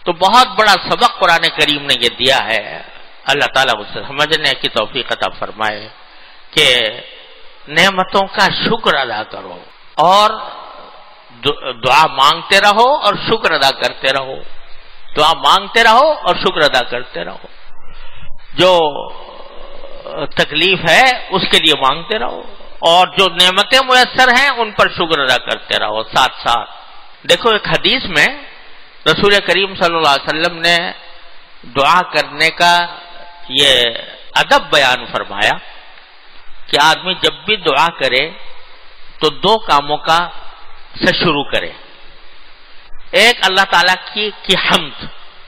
تو بہت بڑا سبق قرآن کریم نے یہ دیا ہے. اللہ تعالیٰ اسے سمجھنے کی توفیق عطا فرمائے کہ نعمتوں کا شکر ادا کرو اور دعا مانگتے رہو اور شکر ادا کرتے رہو. دعا مانگتے رہو اور شکر ادا کرتے رہو. جو تکلیف ہے اس کے لیے مانگتے رہو اور جو نعمتیں میسر ہیں ان پر شکر ادا کرتے رہو ساتھ ساتھ. دیکھو ایک حدیث میں رسول کریم صلی اللہ علیہ وسلم نے دعا کرنے کا یہ ادب بیان فرمایا کہ آدمی جب بھی دعا کرے تو دو کاموں کا سے شروع کرے. ایک اللہ تعالیٰ کی حمد،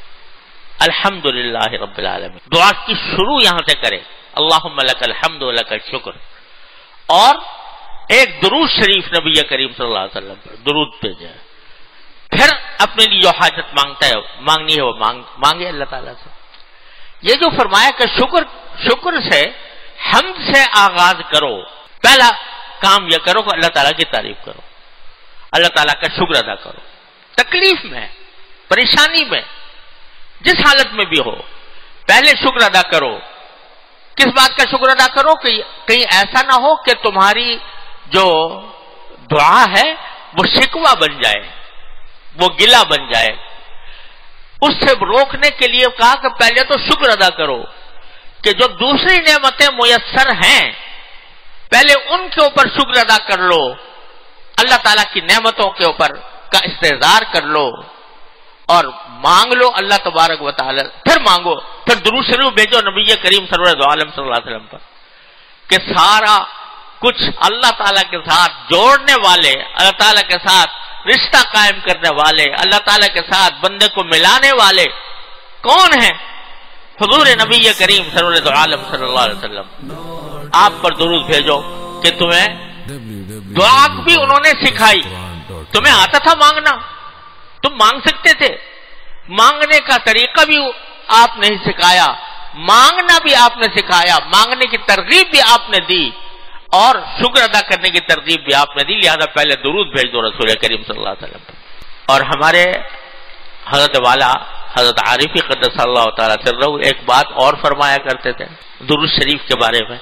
الحمدللہ رب العالمین، دعا کی شروع یہاں سے کرے، اللہم لک الحمد و لک الشکر. اور ایک درود شریف نبی کریم صلی اللہ علیہ وسلم پر درود بھیجے. پھر اپنے لیے جو حاجت مانگنی ہے وہ مانگے اللہ تعالیٰ سے. یہ جو فرمایا کہ شکر سے حمد سے آغاز کرو. پہلا کام یہ کرو کہ اللہ تعالیٰ کی تعریف کرو، اللہ تعالیٰ کا شکر ادا کرو. تکلیف میں، پریشانی میں، جس حالت میں بھی ہو پہلے شکر ادا کرو. کس بات کا شکر ادا کرو کہ کہیں ایسا نہ ہو کہ تمہاری جو دعا ہے وہ شکوہ بن جائے، وہ گلہ بن جائے. اس سے روکنے کے لیے کہا کہ پہلے تو شکر ادا کرو کہ جو دوسری نعمتیں میسر ہیں پہلے ان کے اوپر شکر ادا کر لو. اللہ تعالیٰ کی نعمتوں کے اوپر کا استحضار کر لو اور مانگ لو اللہ تبارک و تعالی. پھر مانگو، پھر درود شریف بھیجو نبی کریم سرور عالم صلی اللہ علیہ وسلم پر کہ سارا کچھ اللہ تعالیٰ کے ساتھ جوڑنے والے، اللہ تعالیٰ کے ساتھ رشتہ قائم کرنے والے، اللہ تعالیٰ کے ساتھ بندے کو ملانے والے کون ہیں؟ حضور نبی کریم سرور عالم صلی اللہ علیہ وسلم. آپ پر درود بھیجو کہ تمہیں دعا بھی انہوں نے سکھائی. تمہیں آتا تھا مانگنا، تم مانگ سکتے تھے. مانگنے کا طریقہ بھی آپ نے سکھایا، مانگنا بھی آپ نے سکھایا، مانگنے کی ترغیب بھی آپ نے دی اور شکر ادا کرنے کی ترغیب بھی آپ نے دی. لہذا پہلے درود بھیج دو رسول کریم صلی اللہ علیہ وسلم. اور ہمارے حضرت والا حضرت عارفی قدس اللہ تعالیٰ سرہ ایک بات اور فرمایا کرتے تھے درود شریف کے بارے میں.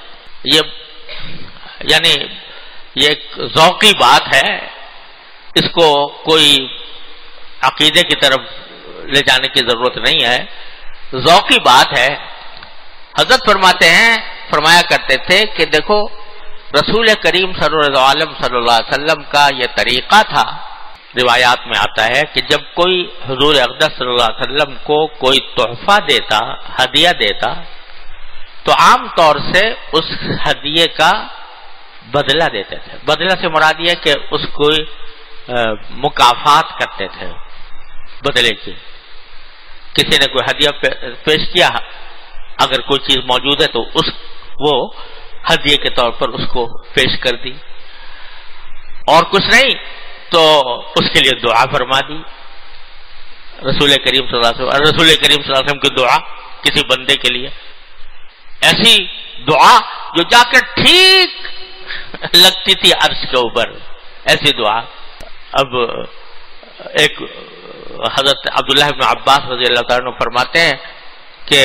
یعنی یہ ایک ذوقی بات ہے، اس کو کوئی عقیدے کی طرف لے جانے کی ضرورت نہیں ہے، ذوقی بات ہے. حضرت فرمایا کرتے تھے کہ دیکھو رسول کریم صلی اللہ علیہ وسلم کا یہ طریقہ تھا. روایات میں آتا ہے کہ جب کوئی حضور اقدس صلی اللہ علیہ وسلم کو کوئی تحفہ دیتا، ہدیہ دیتا، تو عام طور سے اس ہدیے کا بدلہ دیتے تھے. بدلہ سے مراد یہ کہ اس کو مکافات کرتے تھے بدلے کی. کسی نے کوئی ہدیہ پیش کیا، اگر کوئی چیز موجود ہے تو وہ ہدیے کے طور پر اس کو پیش کر دی، اور کچھ نہیں تو اس کے لیے دعا فرما دی. رسول کریم صلی اللہ علیہ وسلم کی دعا کسی بندے کے لیے ایسی دعا جو جا کر ٹھیک لگتی تھی عرش کے اوپر، ایسی دعا. اب ایک حضرت عبداللہ بن عباس رضی اللہ تعالیٰ عنہ فرماتے ہیں کہ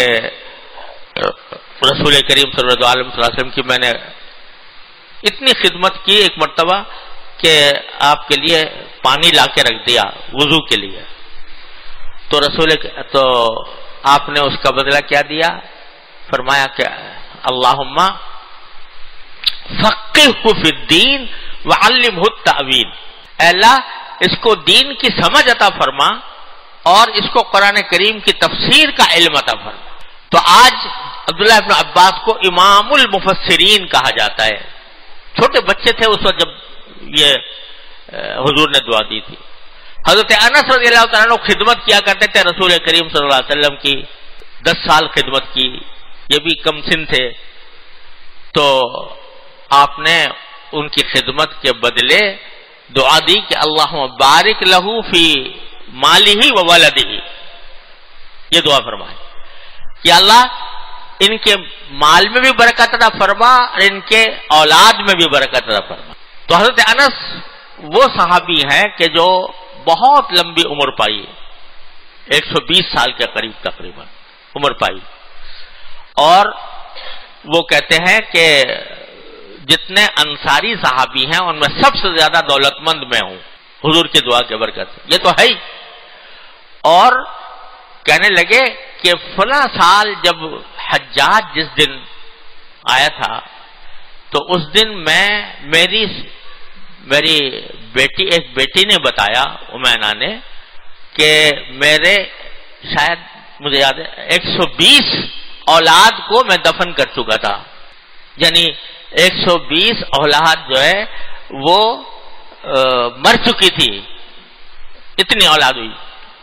رسول کریم صلی اللہ علیہ وسلم کی میں نے اتنی خدمت کی ایک مرتبہ کہ آپ کے لیے پانی لا کے رکھ دیا وضو کے لیے. تو آپ نے اس کا بدلہ کیا دیا؟ فرمایا کہ اللہم فقہہ فی الدین وعلمہ التأویل. اے اللہ اس کو دین کی سمجھ عطا فرما اور اس کو قرآن کریم کی تفسیر کا علم عطا فرما. تو آج عبداللہ ابن عباس کو امام المفسرین کہا جاتا ہے. چھوٹے بچے تھے اس وقت جب یہ حضور نے دعا دی تھی. حضرت انس رضی اللہ تعالیٰ عنہ خدمت کیا کرتے تھے رسول کریم صلی اللہ علیہ وسلم کی، 10 سال خدمت کی، یہ بھی کم سن تھے. تو آپ نے ان کی خدمت کے بدلے دعا دی کہ اللہم بارک لہو فی مالہ و ولدہ. یہ دعا فرمائے کہ اللہ ان کے مال میں بھی برکت عطا فرما اور ان کے اولاد میں بھی برکت عطا فرما. تو حضرت انس وہ صحابی ہیں کہ جو بہت لمبی عمر پائی. 120 سال کے قریب تقریباً عمر پائی. اور وہ کہتے ہیں کہ جتنے انصاری صحابی ہیں ان میں سب سے زیادہ دولت مند میں ہوں حضور کی دعا کے برکت سے. یہ تو ہے ہی. اور کہنے لگے کہ فلاں سال جب حجاج جس دن آیا تھا تو اس دن میری بیٹی ایک بیٹی نے بتایا امینا نے کہ میرے شاید مجھے یاد ہے 120 اولاد کو میں دفن کر چکا تھا. یعنی 120 اولاد جو ہے وہ مر چکی تھی, اتنی اولاد ہوئی.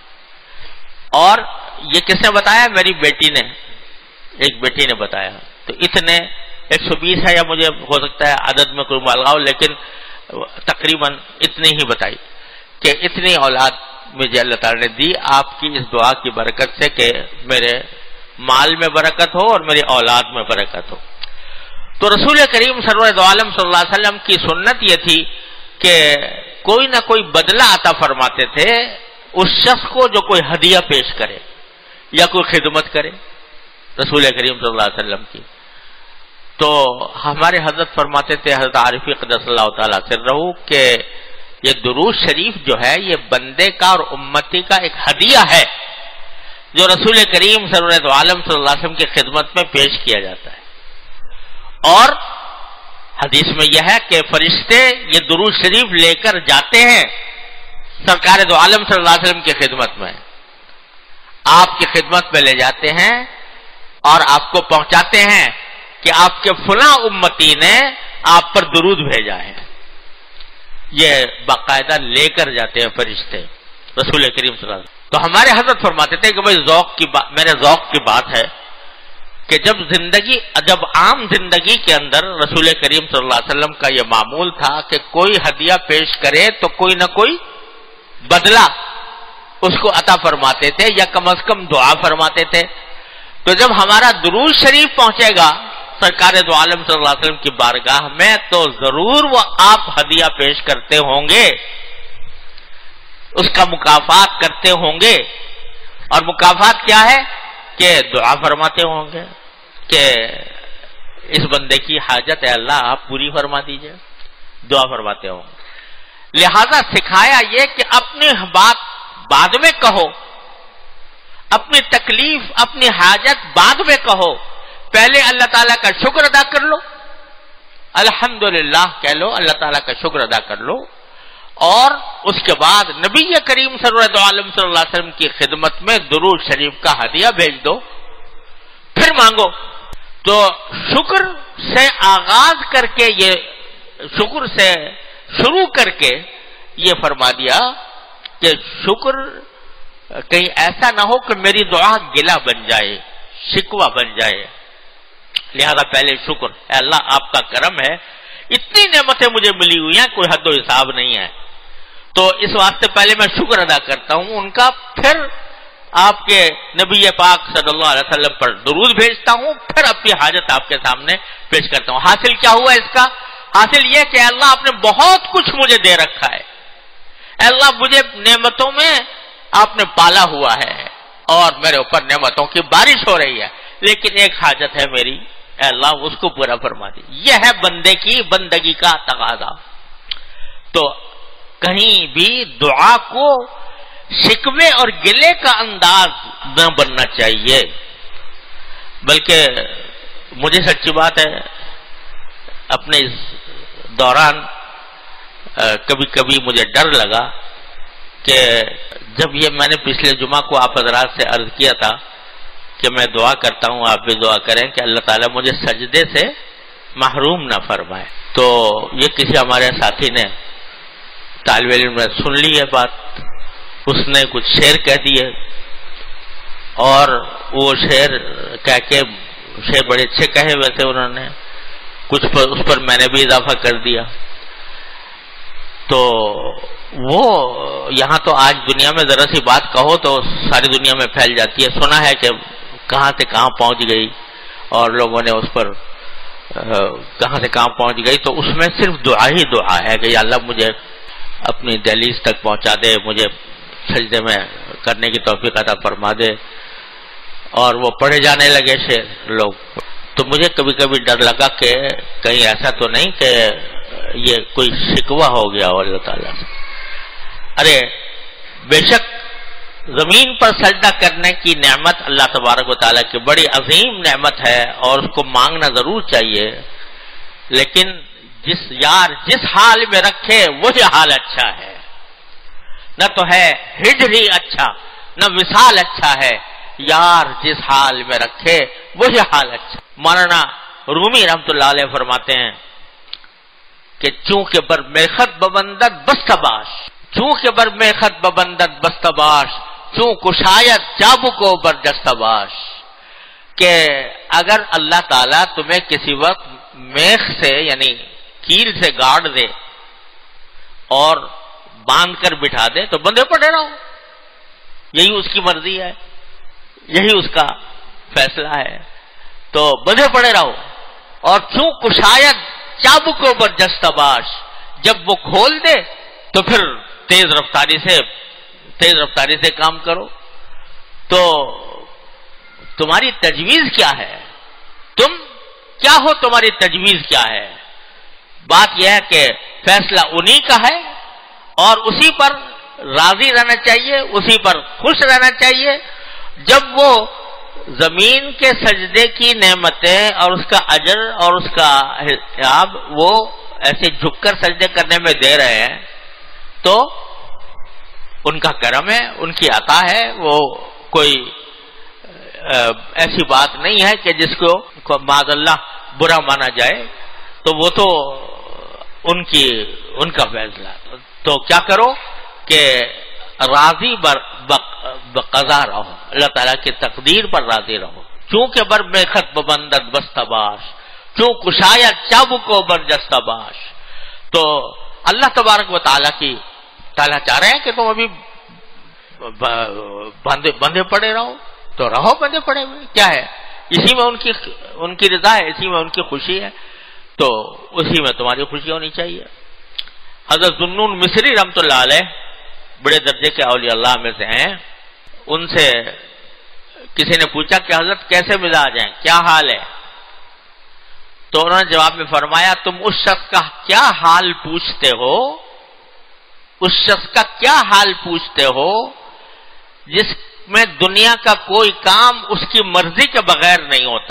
اور یہ کس نے بتایا؟ میری بیٹی نے, ایک بیٹی نے بتایا. تو اتنے 120 ہے یا مجھے ہو سکتا ہے عدد میں کوئی مبالغہ ہو, لیکن تقریباً اتنی ہی بتائی کہ اتنی اولاد مجھے اللہ تعالی نے دی آپ کی اس دعا کی برکت سے کہ میرے مال میں برکت ہو اور میری اولاد میں برکت ہو. تو رسول کریم سرور عالم صلی اللہ علیہ وسلم کی سنت یہ تھی کہ کوئی نہ کوئی بدلہ عطا فرماتے تھے اس شخص کو جو کوئی ہدیہ پیش کرے یا کوئی خدمت کرے رسول کریم صلی اللہ علیہ وسلم کی. تو ہمارے حضرت فرماتے تھے, حضرت عارفی قدس اللہ تعالیٰ سرہ, کہ یہ درود شریف جو ہے یہ بندے کا اور امتی کا ایک ہدیہ ہے جو رسول کریم سرور عالم صلی اللہ علیہ وسلم کی خدمت میں پیش کیا جاتا ہے. اور حدیث میں یہ ہے کہ فرشتے یہ درود شریف لے کر جاتے ہیں سرکار دو عالم صلی اللہ علیہ وسلم کی خدمت میں, آپ کی خدمت میں لے جاتے ہیں اور آپ کو پہنچاتے ہیں کہ آپ کے فلاں امتی نے آپ پر درود بھیجا ہے. یہ باقاعدہ لے کر جاتے ہیں فرشتے رسول کریم صلی اللہ علیہ وسلم. تو ہمارے حضرت فرماتے تھے کہ بھائی میرے ذوق کی بات ہے کہ جب عام زندگی کے اندر رسول کریم صلی اللہ علیہ وسلم کا یہ معمول تھا کہ کوئی ہدیہ پیش کرے تو کوئی نہ کوئی بدلہ اس کو عطا فرماتے تھے یا کم از کم دعا فرماتے تھے. تو جب ہمارا درود شریف پہنچے گا سرکار دو عالم صلی اللہ علیہ وسلم کی بارگاہ میں تو ضرور وہ آپ ہدیہ پیش کرتے ہوں گے, اس کا مکافات کرتے ہوں گے. اور مکافات کیا ہے کہ دعا فرماتے ہوں گے کہ اس بندے کی حاجت ہے اللہ آپ پوری فرما دیجئے, دعا فرماتے ہوں. لہذا سکھایا یہ کہ اپنی بات بعد میں کہو, اپنی تکلیف اپنی حاجت بعد میں کہو, پہلے اللہ تعالیٰ کا شکر ادا کر لو, الحمدللہ کہہ لو, اللہ تعالیٰ کا شکر ادا کر لو, اور اس کے بعد نبی کریم سرور عالم صلی اللہ علیہ وسلم کی خدمت میں درود شریف کا ہدیہ بھیج دو, پھر مانگو. تو شکر سے آغاز کر کے, یہ شکر سے شروع کر کے یہ فرما دیا کہ شکر کہیں ایسا نہ ہو کہ میری دعا گلہ بن جائے, شکوہ بن جائے. لہذا پہلے شکر, اے اللہ آپ کا کرم ہے, اتنی نعمتیں مجھے ملی ہوئی ہیں کوئی حد و حساب نہیں ہے, تو اس واسطے پہلے میں شکر ادا کرتا ہوں ان کا, پھر آپ کے نبی پاک صلی اللہ علیہ وسلم پر درود بھیجتا ہوں, پھر اپنی حاجت آپ کے سامنے پیش کرتا ہوں. حاصل کیا ہوا اس کا؟ حاصل یہ کہ اللہ آپ نے بہت کچھ مجھے دے رکھا ہے, اللہ مجھے نعمتوں میں آپ نے پالا ہوا ہے اور میرے اوپر نعمتوں کی بارش ہو رہی ہے, لیکن ایک حاجت ہے میری, اے اللہ اس کو پورا فرما دی. یہ ہے بندے کی بندگی کا تقاضا. تو کہیں بھی دعا کو شکوے اور گلے کا انداز نہ بننا چاہیے, بلکہ مجھے سچی بات ہے اپنے اس دوران کبھی کبھی مجھے ڈر لگا کہ جب یہ میں نے پچھلے جمعہ کو آپ حضرات سے عرض کیا تھا کہ میں دعا کرتا ہوں آپ بھی دعا کریں کہ اللہ تعالیٰ مجھے سجدے سے محروم نہ فرمائے. تو یہ کسی ہمارے ساتھی نے طالب علم نے سن لی ہے بات, اس نے کچھ شعر کہہ دیے اور وہ شعر کہہ کے شعر بڑے اچھے کہے, ویسے انہوں نے کچھ اس پر میں نے بھی اضافہ کر دیا. تو وہ یہاں تو آج دنیا میں ذرا سی بات کہو تو ساری دنیا میں پھیل جاتی ہے. سنا ہے کہ کہاں سے کہاں پہنچ گئی اور لوگوں نے اس پر کہاں سے کہاں پہنچ گئی. تو اس میں صرف دعا ہی دعا ہے کہ یا اللہ مجھے اپنی دہلیز تک پہنچا دے, مجھے سجدے میں کرنے کی توفیق عطا فرما دے، اور وہ پڑھے جانے لگے شعر لوگ. تو مجھے کبھی کبھی ڈر لگا کہ کہیں ایسا تو نہیں کہ یہ کوئی شکوہ ہو گیا ہو اللہ تعالیٰ سے. ارے بے شک زمین پر سجدہ کرنے کی نعمت اللہ تبارک و تعالیٰ کی بڑی عظیم نعمت ہے، اور اس کو مانگنا ضرور چاہیے، لیکن جس حال میں رکھے وہی حال اچھا ہے. نہ تو ہے ہجر ہی اچھا، نہ وصال اچھا ہے، یار جس حال میں رکھے وہی حال اچھا. مولانا رومی رحمت اللہ علیہ فرماتے ہیں کہ چونکہ بر میخت ببندت بستباش، چونکہ بر میخت ببندت بستباش، چون کشایت چابکو بر جستباش. کہ اگر اللہ تعالیٰ تمہیں کسی وقت میخ سے یعنی کیل سے گاڑ دے اور باندھ کر بٹھا دے تو بندھے پڑے رہو، یہی اس کی مرضی ہے، یہی اس کا فیصلہ ہے، تو بندھے پڑے رہو. اور چون کشایت چابکو بر جستباش، جب وہ کھول دے تو پھر تیز رفتاری سے کام کرو. تو تمہاری تجویز کیا ہے؟ تم کیا ہو؟ تمہاری تجویز کیا ہے؟ بات یہ ہے کہ فیصلہ انہی کا ہے، اور اسی پر راضی رہنا چاہیے، اسی پر خوش رہنا چاہیے. جب وہ زمین کے سجدے کی نعمتیں اور اس کا اجر اور اس کا حساب وہ ایسے جھک کر سجدے کرنے میں دے رہے ہیں تو ان کا کرم ہے، ان کی عطا ہے. وہ کوئی ایسی بات نہیں ہے کہ جس کو معاذ اللہ برا مانا جائے، تو وہ تو ان کا فیصلہ. تو کیا کرو کہ راضی بقضا رہو، اللہ تعالیٰ کی تقدیر پر راضی رہو. چونکہ بر میخت ببندت بستباش، چون کشایت چابکو بر جستباش. تو اللہ تبارک و تعالیٰ چاہ رہے ہیں کہ تم ابھی بندھے پڑے رہو، تو رہو بندھے پڑے ہوئے. کیا ہے؟ اسی میں ان کی رضا ہے، اسی میں ان کی خوشی ہے، تو اسی میں تمہاری خوشی ہونی چاہیے. حضرت ذوالنون مصری رحمت اللہ علیہ بڑے درجے کے اولیاء اللہ میں سے ہیں. ان سے کسی نے پوچھا کہ حضرت کیسے مزاج ہیں، کیا حال ہے؟ تو انہوں نے جواب میں فرمایا تم اس شخص کا کیا حال پوچھتے ہو، اس شخص کا کیا حال پوچھتے ہو جس میں دنیا کا کوئی کام اس کی مرضی کے بغیر نہیں ہوتا.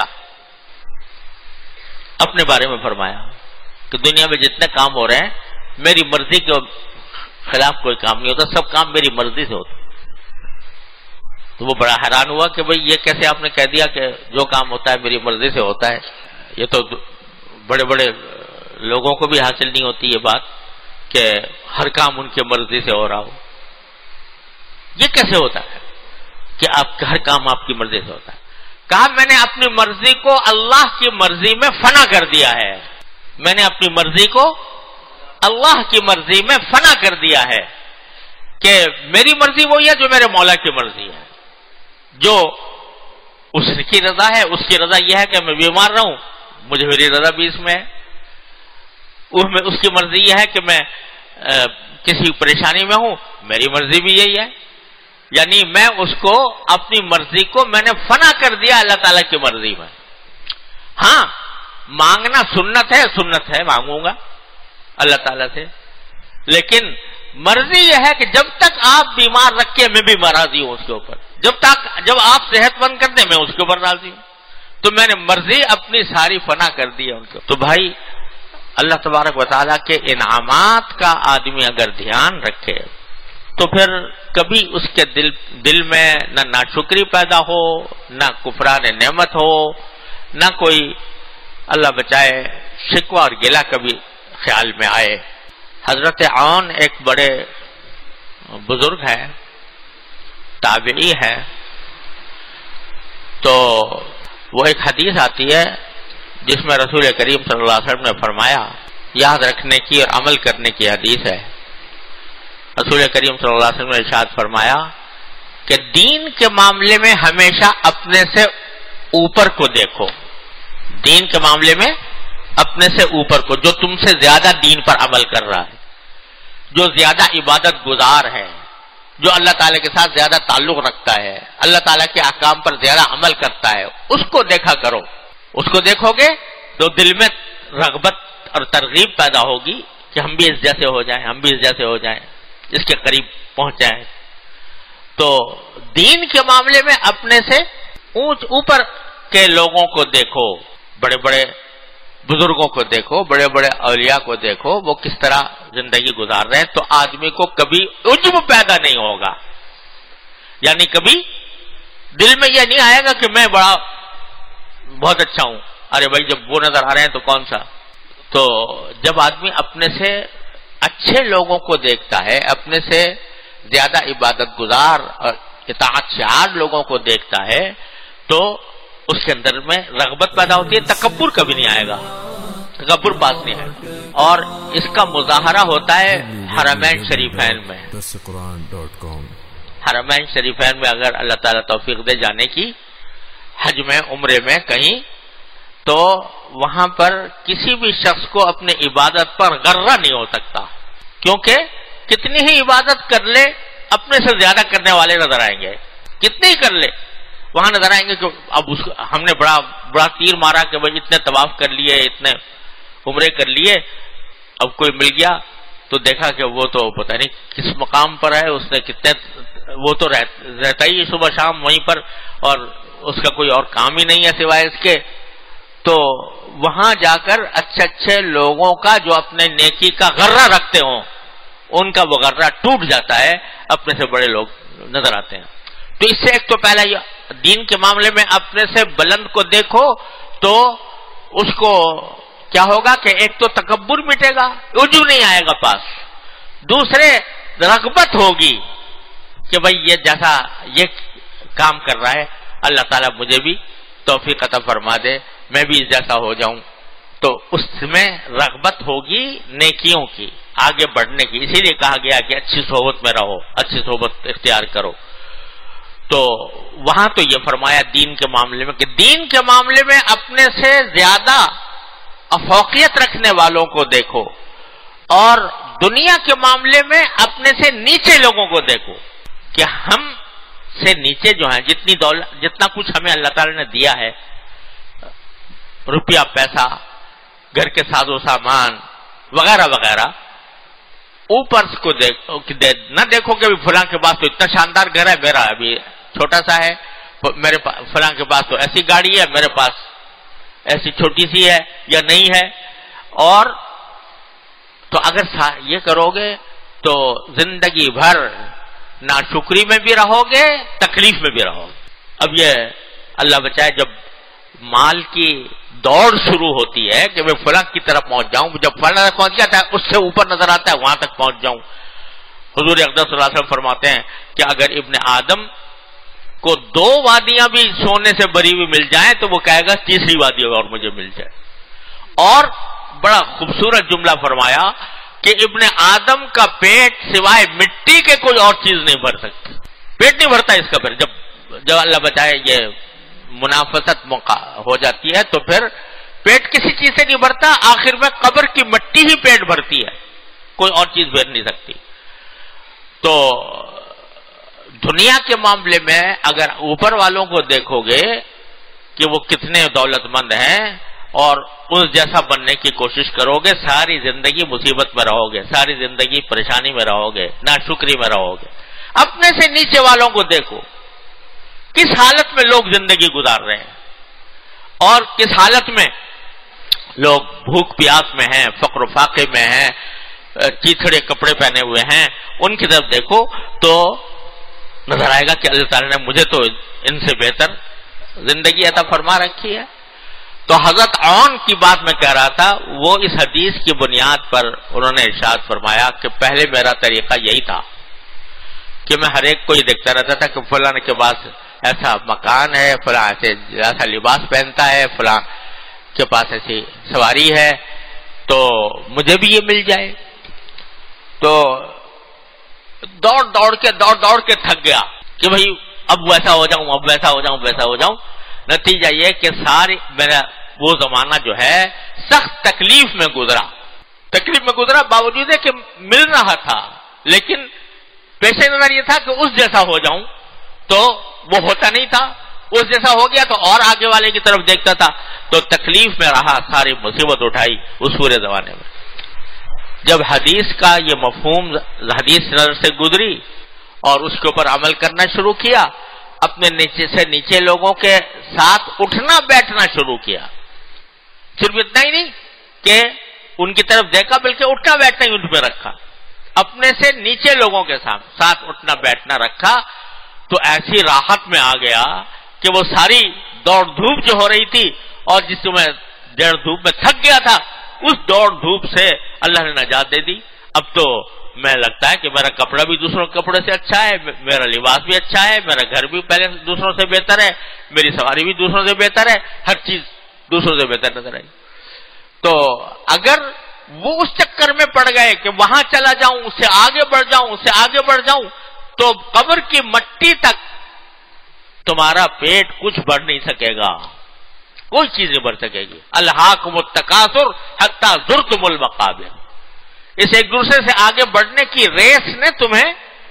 اپنے بارے میں فرمایا کہ دنیا میں جتنے کام ہو رہے ہیں میری مرضی کے خلاف کوئی کام نہیں ہوتا، سب کام میری مرضی سے ہوتا. تو وہ بڑا حیران ہوا کہ بھئی یہ کیسے آپ نے کہہ دیا کہ جو کام ہوتا ہے میری مرضی سے ہوتا ہے؟ یہ تو بڑے بڑے لوگوں کو بھی حاصل نہیں ہوتی یہ بات کہ ہر کام ان کی مرضی سے ہو رہا ہو. یہ کیسے ہوتا ہے کہ ہر کام آپ کی مرضی سے ہوتا ہے؟ کہا میں نے اپنی مرضی کو اللہ کی مرضی میں فنا کر دیا ہے. میں نے اپنی مرضی کو اللہ کی مرضی میں فنا کر دیا ہے کہ میری مرضی وہی ہے جو میرے مولا کی مرضی ہے. جو اس کی رضا ہے، اس کی رضا یہ ہے کہ میں بیمار رہوں، مجھے میری رضا بھی اس میں ہے. اس کی مرضی یہ ہے کہ میں کسی پریشانی میں ہوں، میری مرضی بھی یہی ہے. یعنی میں اس کو اپنی مرضی کو میں نے فنا کر دیا اللہ تعالیٰ کی مرضی میں. ہاں مانگنا سنت ہے مانگوں گا اللہ تعالیٰ سے، لیکن مرضی یہ ہے کہ جب تک آپ بیمار رکھے میں بھی راضی ہوں اس کے اوپر، جب آپ صحت مند کر دیں میں اس کے اوپر راضی ہوں. تو میں نے مرضی اپنی ساری فنا کر دی ہے ان کو. تو بھائی اللہ تبارک و تعالیٰ کے انعامات کا آدمی اگر دھیان رکھے تو پھر کبھی اس کے دل میں نہ ناشکری پیدا ہو، نہ کفران نعمت ہو، نہ کوئی اللہ بچائے شکوہ اور گلہ کبھی خیال میں آئے. حضرت عون ایک بڑے بزرگ ہیں، تابعی ہے. تو وہ ایک حدیث آتی ہے جس میں رسول کریم صلی اللہ علیہ وسلم نے فرمایا، یاد رکھنے کی اور عمل کرنے کی حدیث ہے. رسول کریم صلی اللہ علیہ وسلم نے ارشاد فرمایا کہ دین کے معاملے میں ہمیشہ اپنے سے اوپر کو دیکھو. دین کے معاملے میں اپنے سے اوپر کو، جو تم سے زیادہ دین پر عمل کر رہا ہے، جو زیادہ عبادت گزار ہے، جو اللہ تعالیٰ کے ساتھ زیادہ تعلق رکھتا ہے، اللہ تعالیٰ کے احکام پر زیادہ عمل کرتا ہے، اس کو دیکھا کرو. اس کو دیکھو گے تو دل میں رغبت اور ترغیب پیدا ہوگی کہ ہم بھی اس جیسے ہو جائیں، ہم بھی اس جیسے ہو جائیں، اس کے قریب پہنچ جائیں. تو دین کے معاملے میں اپنے سے اوپر کے لوگوں کو دیکھو، بڑے بڑے بزرگوں کو دیکھو، بڑے بڑے اولیاء کو دیکھو، وہ کس طرح زندگی گزار رہے ہیں، تو آدمی کو کبھی عجب پیدا نہیں ہوگا. یعنی کبھی دل میں یہ نہیں آئے گا کہ میں بہت اچھا ہوں، ارے بھائی جب وہ نظر آ رہے ہیں تو کون سا. تو جب آدمی اپنے سے اچھے لوگوں کو دیکھتا ہے، اپنے سے زیادہ عبادت گزار اور اطاعت شعار لوگوں کو دیکھتا ہے، تو اس کے اندر میں رغبت پیدا ہوتی ہے. تکبر کبھی نہیں آئے گا، تکبر پاس نہیں آئے گا. اور اس کا مظاہرہ ہوتا ہے حرمین شریفین میں. حرمین شریفین میں اگر اللہ تعالیٰ توفیق دے جانے کی، حج میں، عمرے میں کہیں، تو وہاں پر کسی بھی شخص کو اپنے عبادت پر غرہ نہیں ہو سکتا، کیونکہ کتنی ہی عبادت کر لے اپنے سے زیادہ کرنے والے نظر آئیں گے. کتنی ہی کر لے وہاں نظر آئیں گے کہ اب ہم نے بڑا تیر مارا کہ بھائی اتنے طواف کر لیے، اتنے عمرے کر لیے، اب کوئی مل گیا تو دیکھا کہ وہ تو پتہ نہیں کس مقام پر ہے، اس نے کتنے، وہ تو رہتا ہی صبح شام وہیں پر، اور اس کا کوئی اور کام ہی نہیں ہے سوائے اس کے. تو وہاں جا کر اچھے اچھے لوگوں کا جو اپنے نیکی کا غرہ رکھتے ہوں، ان کا وہ غرہ ٹوٹ جاتا ہے، اپنے سے بڑے لوگ نظر آتے ہیں. تو اس سے ایک تو پہلا یہ دین کے معاملے میں اپنے سے بلند کو دیکھو تو اس کو کیا ہوگا کہ ایک تو تکبر مٹے گا، عجب نہیں آئے گا پاس. دوسرے رغبت ہوگی کہ بھائی یہ جیسا یہ کام کر رہا ہے، اللہ تعالیٰ مجھے بھی توفیق عطا فرما دے، میں بھی جیسا ہو جاؤں. تو اس میں رغبت ہوگی نیکیوں کی، آگے بڑھنے کی. اسی لیے کہا گیا کہ اچھی صحبت میں رہو، اچھی صحبت اختیار کرو. تو وہاں تو یہ فرمایا دین کے معاملے میں کہ دین کے معاملے میں اپنے سے زیادہ فوقیت رکھنے والوں کو دیکھو، اور دنیا کے معاملے میں اپنے سے نیچے لوگوں کو دیکھو کہ ہم سے نیچے جو ہیں، جتنی دولت، جتنا کچھ ہمیں اللہ تعالی نے دیا ہے، روپیہ پیسہ، گھر کے ساز و سامان وغیرہ وغیرہ، اوپر کو نہ دیکھو کہ فلاں کے پاس تو اتنا شاندار گھر ہے، میرا ابھی چھوٹا سا ہے، میرے فلاں کے پاس تو ایسی گاڑی ہے، میرے پاس ایسی چھوٹی سی ہے یا نہیں ہے. اور تو اگر یہ کرو گے تو زندگی بھر ناشکری میں بھی رہو گے، تکلیف میں بھی رہو گے. اب یہ اللہ بچائے جب مال کی دوڑ شروع ہوتی ہے کہ میں فلاں کی طرف پہنچ جاؤں، جب فلاں تک پہنچ جاتا ہے اس سے اوپر نظر آتا ہے وہاں تک پہنچ جاؤں. حضور اقدس صلی اللہ علیہ وسلم فرماتے ہیں کہ اگر ابن آدم کو 2 وادیاں بھی سونے سے بری ہوئی مل جائیں تو وہ کہے گا تیسری وادی اور مجھے مل جائے. اور بڑا خوبصورت جملہ فرمایا کہ ابن آدم کا پیٹ سوائے مٹی کے کوئی اور چیز نہیں بھر سکتی. پیٹ نہیں بھرتا اس کا. پھر جب اللہ بچائے یہ منافست ہو جاتی ہے تو پھر پیٹ کسی چیز سے نہیں بھرتا، آخر میں قبر کی مٹی ہی پیٹ بھرتی ہے، کوئی اور چیز بھر نہیں سکتی. تو دنیا کے معاملے میں اگر اوپر والوں کو دیکھو گے کہ وہ کتنے دولت مند ہیں اور اس جیسا بننے کی کوشش کرو گے، ساری زندگی مصیبت میں رہو گے، ساری زندگی پریشانی میں رہو گے، ناشکری میں رہو گے. اپنے سے نیچے والوں کو دیکھو کس حالت میں لوگ زندگی گزار رہے ہیں، اور کس حالت میں لوگ بھوک پیاس میں ہیں، فقر و فاقے میں ہیں، چیتھڑے کپڑے پہنے ہوئے ہیں. ان کی طرف دیکھو تو نظر آئے گا کہ اللہ تعالیٰ نے مجھے تو ان سے بہتر زندگی عطا فرما رکھی ہے. تو حضرت عون کی بات میں کہہ رہا تھا، وہ اس حدیث کی بنیاد پر انہوں نے ارشاد فرمایا کہ پہلے میرا طریقہ یہی تھا کہ میں ہر ایک کو یہ دیکھتا رہتا تھا کہ فلاں کے پاس ایسا مکان ہے، فلاں ایسا لباس پہنتا ہے، فلاں کے پاس ایسی سواری ہے، تو مجھے بھی یہ مل جائے. تو دوڑ کے تھک گیا کہ بھائی اب ویسا ہو جاؤں، اب ویسا ہو جاؤں، ویسا ہو جاؤں. نتیجہ یہ کہ ساری میرا وہ زمانہ جو ہے سخت تکلیف میں گزرا، باوجود ہے کہ مل رہا تھا لیکن پیش نظر یہ تھا کہ اس جیسا ہو جاؤں، تو وہ ہوتا نہیں تھا، اس جیسا ہو گیا تو اور آگے والے کی طرف دیکھتا تھا، تو تکلیف میں رہا، ساری مصیبت اٹھائی اس پورے زمانے میں۔ جب حدیث کا یہ مفہوم حدیث نظر سے گزری اور اس کے اوپر عمل کرنا شروع کیا، اپنے نیچے سے نیچے لوگوں کے ساتھ اٹھنا بیٹھنا شروع کیا، صرف اتنا ہی نہیں کہ ان کی طرف دیکھا بلکہ اٹھنا بیٹھنا ہی ان پہ رکھا، اپنے سے نیچے لوگوں کے ساتھ اٹھنا بیٹھنا رکھا، تو ایسی راحت میں آ گیا کہ وہ ساری دوڑ دھوپ جو ہو رہی تھی اور جس میں دوڑ دھوپ میں تھک گیا تھا، اس دوڑ دھوپ سے اللہ نے نجات دے دی۔ اب تو میں لگتا ہے کہ میرا کپڑا بھی دوسروں کے کپڑے سے اچھا ہے، میرا لباس بھی اچھا ہے، میرا گھر بھی پہلے دوسروں سے بہتر ہے، میری سواری بھی دوسروں سے بہتر ہے، ہر چیز دوسروں سے بہتر نظر آئی۔ تو اگر وہ اس چکر میں پڑ گئے کہ وہاں چلا جاؤں، اس سے آگے بڑھ جاؤں، اس سے آگے بڑھ جاؤں، تو قبر کی مٹی تک تمہارا پیٹ کچھ بڑھ نہیں سکے گا، کوئی چیز نہیں بڑھ سکے گی۔ الہاکم التکاثر حتی زرتم المقابر، اس ایک دوسرے سے آگے بڑھنے کی ریس نے تمہیں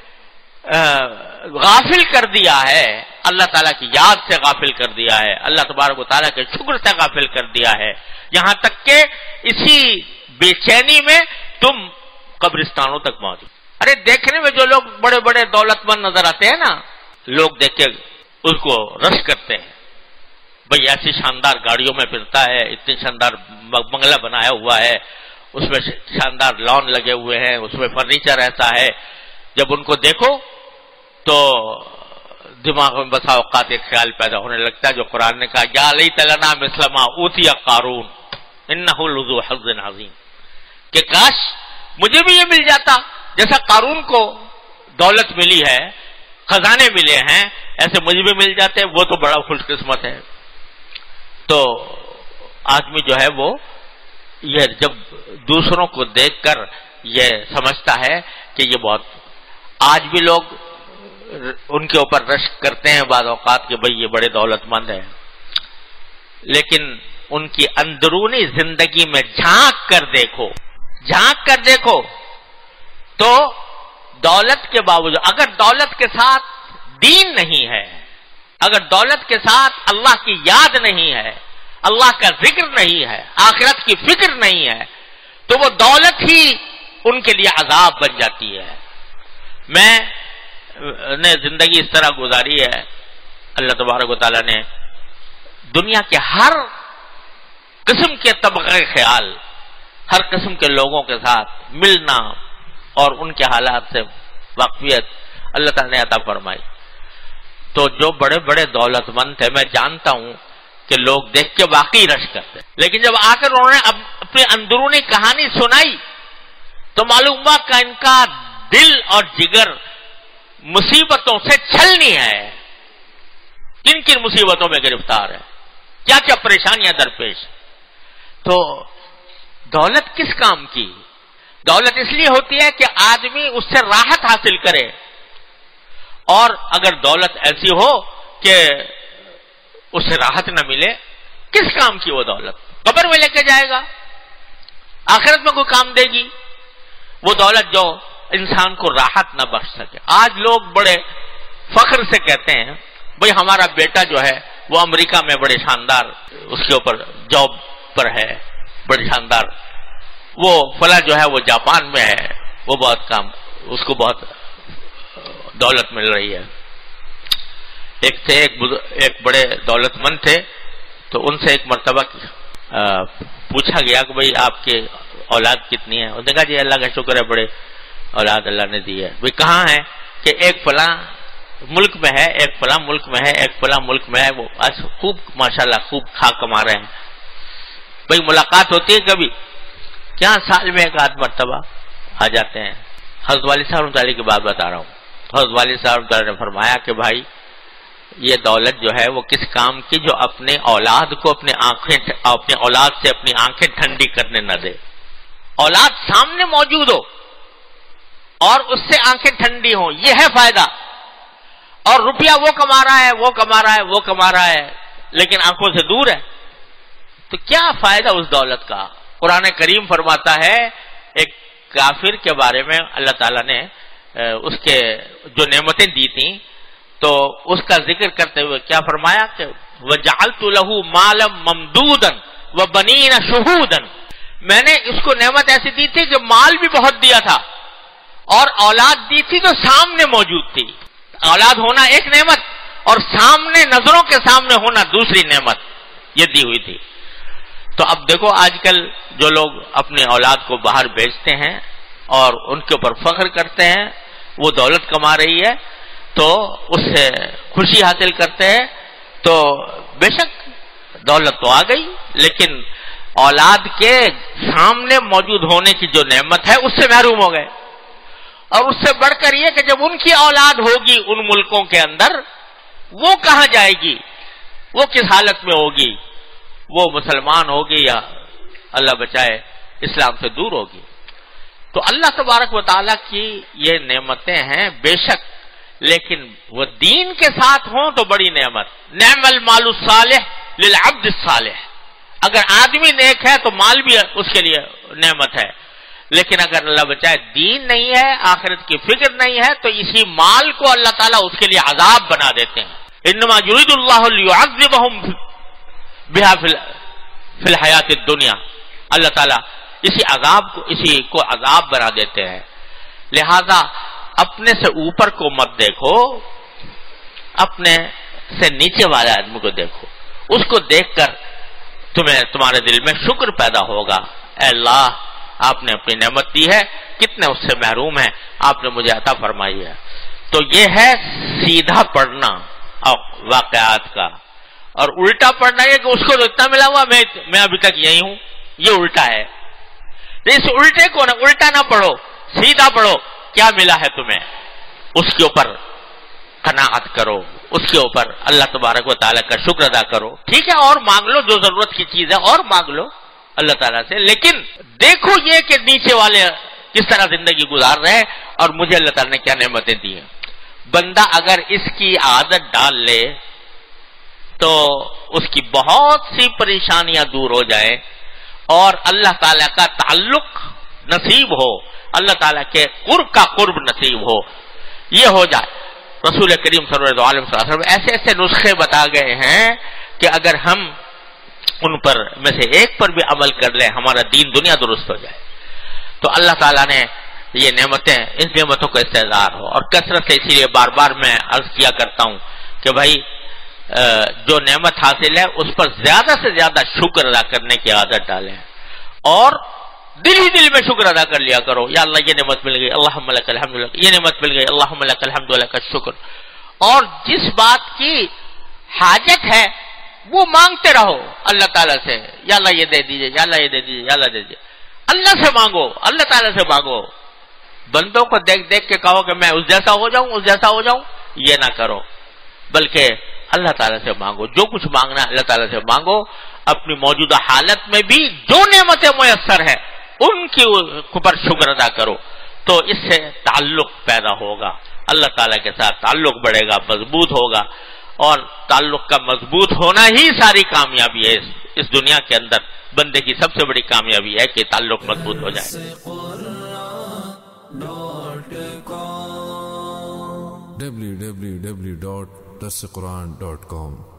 غافل کر دیا ہے، اللہ تعالیٰ کی یاد سے غافل کر دیا ہے، اللہ تبارک و تعالیٰ کے شکر سے غافل کر دیا ہے، یہاں تک کہ اسی بے چینی میں تم قبرستانوں تک پہنچے۔ ارے دیکھنے میں جو لوگ بڑے بڑے دولت مند نظر آتے ہیں نا، لوگ دیکھ کے اس کو رش کرتے ہیں، بھئی ایسی شاندار گاڑیوں میں پھرتا ہے، اتنی شاندار بنگلہ بنایا ہوا ہے، اس میں شاندار لان لگے ہوئے ہیں، اس میں فرنیچر ایسا ہے، جب ان کو دیکھو تو دماغ میں بسا اوقات ایک خیال پیدا ہونے لگتا ہے جو قرآن نے کہا یا لیت لنا مثل ما اوتی قارون انہ لذو حظ عظیم، کہ کاش مجھے بھی یہ مل جاتا جیسا قارون کو دولت ملی ہے، خزانے ملے ہیں، ایسے مجھے بھی مل جاتے، وہ تو بڑا خوش قسمت ہے۔ تو آدمی جو ہے وہ یہ جب دوسروں کو دیکھ کر یہ سمجھتا ہے کہ یہ بہت، آج بھی لوگ ان کے اوپر رشک کرتے ہیں بعض اوقات کہ بھئی یہ بڑے دولت مند ہیں، لیکن ان کی اندرونی زندگی میں جھانک کر دیکھو تو دولت کے باوجود، اگر دولت کے ساتھ دین نہیں ہے، اگر دولت کے ساتھ اللہ کی یاد نہیں ہے، اللہ کا ذکر نہیں ہے، آخرت کی فکر نہیں ہے، تو وہ دولت ہی ان کے لیے عذاب بن جاتی ہے۔ میں نے زندگی اس طرح گزاری ہے، اللہ تبارک و تعالیٰ نے دنیا کے ہر قسم کے طبقے خیال، ہر قسم کے لوگوں کے ساتھ ملنا اور ان کے حالات سے واقفیت اللہ تعالیٰ نے عطا فرمائی۔ تو جو بڑے بڑے دولت مند تھے، میں جانتا ہوں کہ لوگ دیکھ کے واقعی رش کرتے، لیکن جب آ کر انہوں نے اپنی اندرونی کہانی سنائی تو معلوم ہوا کہ ان کا دل اور جگر مصیبتوں سے چھلنی ہے، کن کن مصیبتوں میں گرفتار ہے، کیا کیا پریشانیاں درپیش۔ تو دولت کس کام کی؟ دولت اس لیے ہوتی ہے کہ آدمی اس سے راحت حاصل کرے، اور اگر دولت ایسی ہو کہ اسے راحت نہ ملے، کس کام کی وہ دولت؟ قبر میں لے کے جائے گا، آخرت میں کوئی کام دے گی وہ دولت جو انسان کو راحت نہ بخش سکے۔ آج لوگ بڑے فخر سے کہتے ہیں بھئی ہمارا بیٹا جو ہے وہ امریکہ میں بڑے شاندار اس کے اوپر جاب پر ہے، بڑے شاندار، وہ فلاں جو ہے وہ جاپان میں ہے، وہ بہت کام، اس کو بہت دولت مل رہی ہے۔ ایک بڑے دولت مند تھے، تو ان سے ایک مرتبہ پوچھا گیا کہ بھئی آپ کے اولاد کتنی ہے؟ انہوں نے کہا جی اللہ کا شکر ہے بڑے اولاد اللہ نے دی ہے۔ بھئی کہاں ہے؟ کہ ایک فلاں ملک میں ہے، ایک فلاں ملک میں ہے، ایک فلاں ملک میں ہے، وہ آج خوب ماشاءاللہ خوب کھا کما رہے ہیں۔ بھئی ملاقات ہوتی ہے کبھی؟ کیا سال میں ایک آدھ مرتبہ آ جاتے ہیں۔ حضرت والد صاحب رحمۃ اللہ کی بات بتا رہا ہوں۔ حضرت والد صاحب رحمۃ اللہ نے فرمایا کہ بھائی یہ دولت جو ہے وہ کس کام کی جو اپنے اولاد کو اپنے اولاد سے اپنی آنکھیں ٹھنڈی کرنے نہ دے۔ اولاد سامنے موجود ہو اور اس سے آنکھیں ٹھنڈی ہوں، یہ ہے فائدہ۔ اور روپیہ وہ کما رہا ہے، وہ کما رہا ہے، وہ کما رہا ہے، لیکن آنکھوں سے دور ہے، تو کیا فائدہ اس دولت کا؟ قرآن کریم فرماتا ہے ایک کافر کے بارے میں، اللہ تعالیٰ نے اس کے جو نعمتیں دی تھیں تو اس کا ذکر کرتے ہوئے کیا فرمایا کہ وَجَعَلْتُ لَهُ مَالًا مَمْدُودًا وَبَنِينَ شُهُودًا، میں نے اس کو نعمت ایسی دی تھی کہ مال بھی بہت دیا تھا اور اولاد دی تھی تو سامنے موجود تھی. اولاد ہونا ایک نعمت اور سامنے نظروں کے سامنے ہونا دوسری نعمت یہ دی ہوئی تھی. تو اب دیکھو آج کل جو لوگ اپنے اولاد کو باہر بھیجتے ہیں اور ان کے اوپر فخر کرتے ہیں، وہ دولت کما رہی ہے تو اس سے خوشی حاصل کرتے ہیں، تو بے شک دولت تو آ گئی لیکن اولاد کے سامنے موجود ہونے کی جو نعمت ہے اس سے محروم ہو گئے. اور اس سے بڑھ کر یہ کہ جب ان کی اولاد ہوگی ان ملکوں کے اندر، وہ کہاں جائے گی، وہ کس حالت میں ہوگی، وہ مسلمان ہوگی یا اللہ بچائے اسلام سے دور ہوگی. تو اللہ تبارک و تعالیٰ کی یہ نعمتیں ہیں بے شک، لیکن وہ دین کے ساتھ ہوں تو بڑی نعمت. نعم المال الصالح للعبد الصالح، اگر آدمی نیک ہے تو مال بھی اس کے لیے نعمت ہے، لیکن اگر اللہ بچائے دین نہیں ہے، آخرت کی فکر نہیں ہے، تو اسی مال کو اللہ تعالیٰ اس کے لیے عذاب بنا دیتے ہیں. انما یرید اللہ لیعذبہم بہا فی الحیات الدنیا، اللہ تعالیٰ اسی کو عذاب بنا دیتے ہیں. لہذا اپنے سے اوپر کو مت دیکھو، اپنے سے نیچے والے آدمی کو دیکھو. اس کو دیکھ کر تمہارے دل میں شکر پیدا ہوگا، اے اللہ آپ نے اپنی نعمت دی ہے، کتنے اس سے محروم ہیں، آپ نے مجھے عطا فرمائی ہے. تو یہ ہے سیدھا پڑھنا واقعات کا، اور الٹا پڑھنا یہ کہ اس کو تو اتنا ملا ہوا میں ابھی تک یہی ہوں، یہ الٹا ہے. اس الٹے کو الٹا نہ پڑھو، سیدھا پڑھو، کیا ملا ہے تمہیں اس کے اوپر قناعت کرو، اس کے اوپر اللہ تبارک و تعالیٰ کا شکر ادا کرو. ٹھیک ہے اور مانگ لو جو ضرورت کی چیز ہے اور مانگ لو اللہ تعالیٰ سے، لیکن دیکھو یہ کہ نیچے والے کس طرح زندگی گزار رہے اور مجھے اللہ تعالیٰ نے کیا نعمتیں دی ہیں. بندہ اگر اس کی عادت ڈال لے تو اس کی بہت سی پریشانیاں دور ہو جائیں اور اللہ تعالیٰ کا تعلق نصیب ہو، اللہ تعالیٰ کے قرب کا قرب نصیب ہو، یہ ہو جائے. رسول کریم صلی اللہ علیہ وسلم ایسے ایسے نسخے بتا گئے ہیں کہ اگر ہم ان پر میں سے ایک پر بھی عمل کر لیں ہمارا دین دنیا درست ہو جائے. تو اللہ تعالیٰ نے یہ نعمتیں، ان نعمتوں کا استحضار ہو. اور کثرت سے اسی لیے بار بار میں عرض کیا کرتا ہوں کہ بھائی جو نعمت حاصل ہے اس پر زیادہ سے زیادہ شکر ادا کرنے کی عادت ڈالیں اور دل ہی دل میں شکر ادا کر لیا کرو. یا اللہ یہ نعمت مل گئی، اللہم لک الحمد، یہ نعمت مل گئی، اللہم لک الحمد لک الشکر. اور جس بات کی حاجت ہے وہ مانگتے رہو اللہ تعالیٰ سے، یا اللہ یہ دے دیجیے، یا اللہ یہ دے دیجیے، یا اللہ دے دیجیے. اللہ سے مانگو، اللہ تعالیٰ سے مانگو. بندوں کو دیکھ دیکھ کے کہو کہ میں اس جیسا ہو جاؤں، اس جیسا ہو جاؤں، یہ نہ کرو، بلکہ اللہ تعالیٰ سے مانگو. جو کچھ مانگنا ہے اللہ تعالیٰ سے مانگو. اپنی موجودہ حالت میں بھی جو نعمتیں میسر ہیں ان کے اوپر شکر ادا کرو، تو اس سے تعلق پیدا ہوگا، اللہ تعالیٰ کے ساتھ تعلق بڑھے گا، مضبوط ہوگا. اور تعلق کا مضبوط ہونا ہی ساری کامیابی ہے. اس دنیا کے اندر بندے کی سب سے بڑی کامیابی ہے کہ تعلق مضبوط ہو جائے. www.dasquran.com